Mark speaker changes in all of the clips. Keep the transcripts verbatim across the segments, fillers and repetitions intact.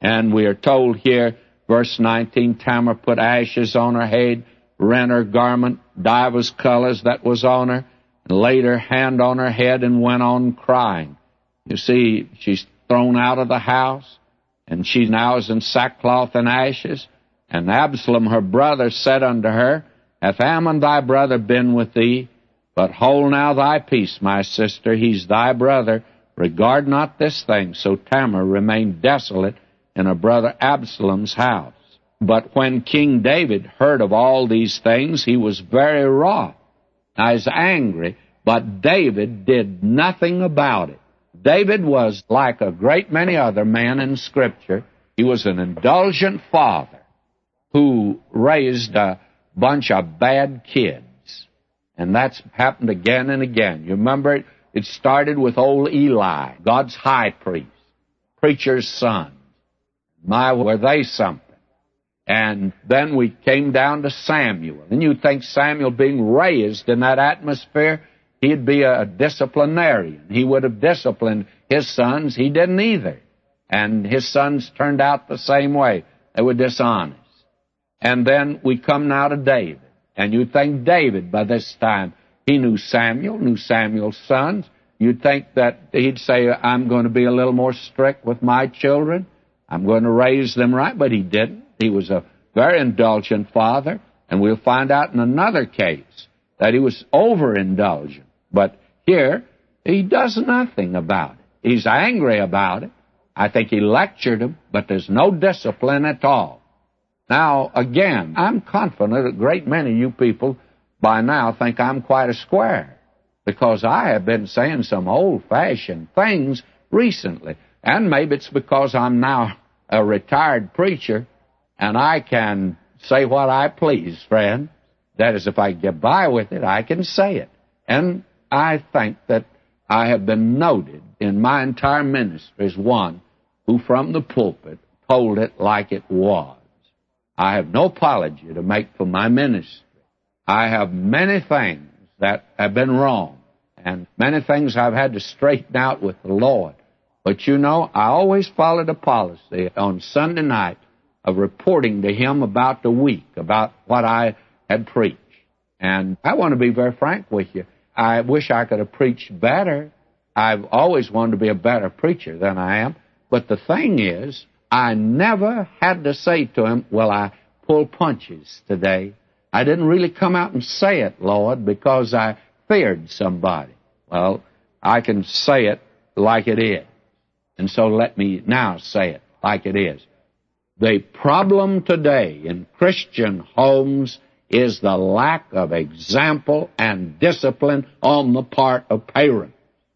Speaker 1: And we are told here, verse nineteen, Tamar put ashes on her head, rent her garment, divers colors that was on her, and laid her hand on her head and went on crying. You see, she's thrown out of the house, and she now is in sackcloth and ashes. And Absalom, her brother, said unto her, Hath Ammon thy brother been with thee? But hold now thy peace, my sister, he's thy brother. Regard not this thing. So Tamar remained desolate in her brother Absalom's house. But when King David heard of all these things, he was very wroth. Now he's angry, but David did nothing about it. David was like a great many other men in Scripture. He was an indulgent father who raised a bunch of bad kids. And that's happened again and again. You remember it, it started with old Eli, God's high priest, preacher's son. My, were they something. And then we came down to Samuel. And you'd think Samuel being raised in that atmosphere, he'd be a disciplinarian. He would have disciplined his sons. He didn't either. And his sons turned out the same way. They were dishonest. And then we come now to David. And you'd think David, by this time, he knew Samuel, knew Samuel's sons. You'd think that he'd say, I'm going to be a little more strict with my children. I'm going to raise them right. But he didn't. He was a very indulgent father. And we'll find out in another case that he was overindulgent. But here, he does nothing about it. He's angry about it. I think he lectured him, but there's no discipline at all. Now, again, I'm confident a great many of you people by now think I'm quite a square, because I have been saying some old-fashioned things recently. And maybe it's because I'm now a retired preacher, and I can say what I please, friend. That is, if I get by with it, I can say it. And I think that I have been noted in my entire ministry as one who from the pulpit told it like it was. I have no apology to make for my ministry. I have many things that have been wrong, and many things I've had to straighten out with the Lord. But you know, I always followed a policy on Sunday night of reporting to Him about the week, about what I had preached. And I want to be very frank with you. I wish I could have preached better. I've always wanted to be a better preacher than I am. But the thing is, I never had to say to Him, well, I pulled punches today. I didn't really come out and say it, Lord, because I feared somebody. Well, I can say it like it is. And so let me now say it like it is. The problem today in Christian homes is the lack of example and discipline on the part of parents.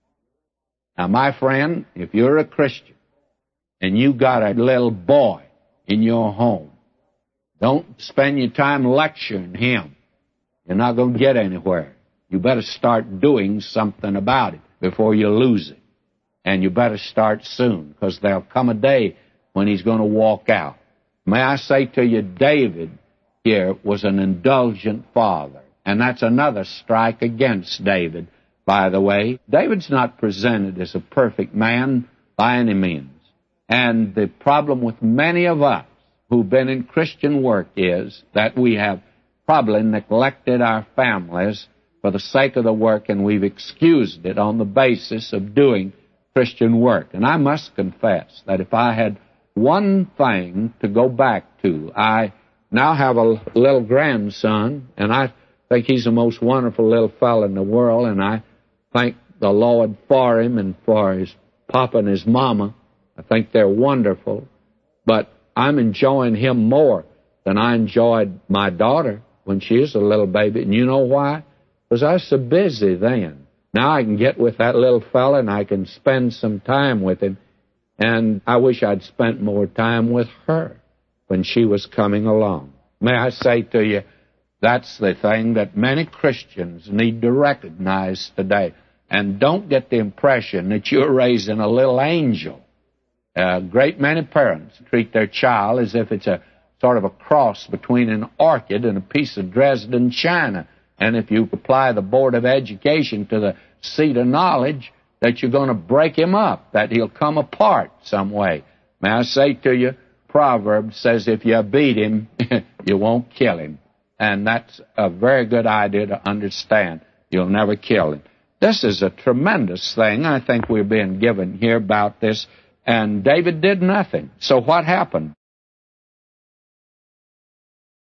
Speaker 1: Now, my friend, if you're a Christian and you got a little boy in your home, don't spend your time lecturing him. You're not going to get anywhere. You better start doing something about it before you lose it. And you better start soon, because there'll come a day when he's going to walk out. May I say to you, David here was an indulgent father. And that's another strike against David, by the way. David's not presented as a perfect man by any means. And the problem with many of us who've been in Christian work is that we have probably neglected our families for the sake of the work, and we've excused it on the basis of doing Christian work. And I must confess that if I had one thing to go back to, I now have a little grandson, and I think he's the most wonderful little fellow in the world, and I thank the Lord for him and for his papa and his mama. I think they're wonderful, but I'm enjoying him more than I enjoyed my daughter when she was a little baby. And you know why? Because I was so busy then. Now I can get with that little fella and I can spend some time with him. And I wish I'd spent more time with her when she was coming along. May I say to you, that's the thing that many Christians need to recognize today. And don't get the impression that you're raising a little angel. A great many parents treat their child as if it's a sort of a cross between an orchid and a piece of Dresden china. And if you apply the Board of Education to the seat of knowledge, that you're going to break him up, that he'll come apart some way. May I say to you, Proverbs says if you beat him, you won't kill him. And that's a very good idea to understand. You'll never kill him. This is a tremendous thing I think we're being given here about this. And David did nothing. So what happened?